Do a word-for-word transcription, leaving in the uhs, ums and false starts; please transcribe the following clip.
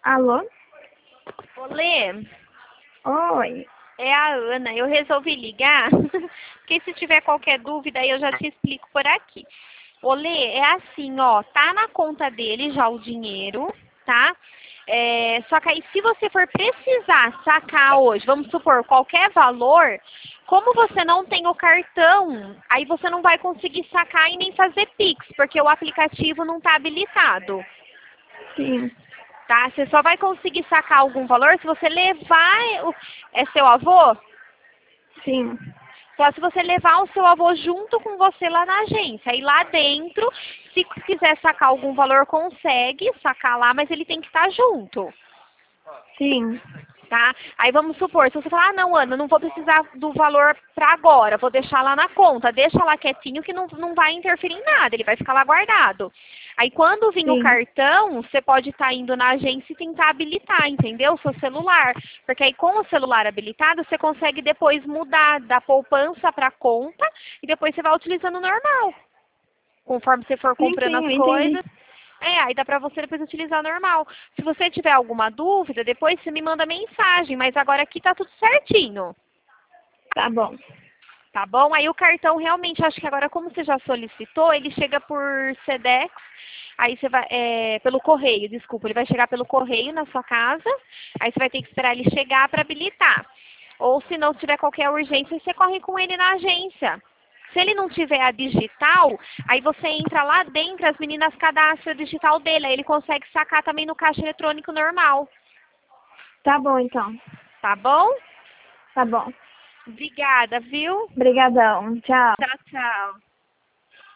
Alô? Olê, Oi. é a Ana. Eu resolvi ligar, porque se tiver qualquer dúvida aí eu já te explico por aqui. Olê, é assim, ó, tá na conta dele já o dinheiro, tá? É, só que aí se você for precisar sacar hoje, vamos supor, qualquer valor, como você não tem o cartão, aí você não vai conseguir sacar e nem fazer Pix, porque o aplicativo não tá habilitado. Sim, Tá? Você só vai conseguir sacar algum valor se você levar... o- É seu avô? sim. Só se você levar o seu avô junto com você lá na agência. E lá dentro, se quiser sacar algum valor, consegue sacar lá, mas ele tem que estar junto. Sim. Tá? Aí vamos supor, se você falar, ah, não, Ana, não vou precisar do valor para agora, vou deixar lá na conta, deixa lá quietinho que não, não vai interferir em nada, ele vai ficar lá guardado. Aí quando vir o Sim. cartão, você pode estar indo na agência e tentar habilitar, entendeu? O seu celular. Porque aí com o celular habilitado, você consegue depois mudar da poupança para conta e depois você vai utilizando normal. Conforme você for Sim, comprando sim, as eu entendi. coisas. É, aí dá pra você depois utilizar normal. Se você tiver alguma dúvida, depois você me manda mensagem, mas agora aqui tá tudo certinho. Tá bom. Tá bom? Aí o cartão realmente, acho que agora como você já solicitou, ele chega por Sedex, aí você vai, é, pelo correio, desculpa, ele vai chegar pelo correio na sua casa, aí você vai ter que esperar ele chegar para habilitar. Ou se não tiver qualquer urgência, você corre com ele na agência. Se ele não tiver a digital, aí você entra lá dentro, as meninas cadastram a digital dele, aí ele consegue sacar também no caixa eletrônico normal. Tá bom, então. Tá bom? Tá bom. Obrigada, viu? Obrigadão. Tchau. Tchau, tchau.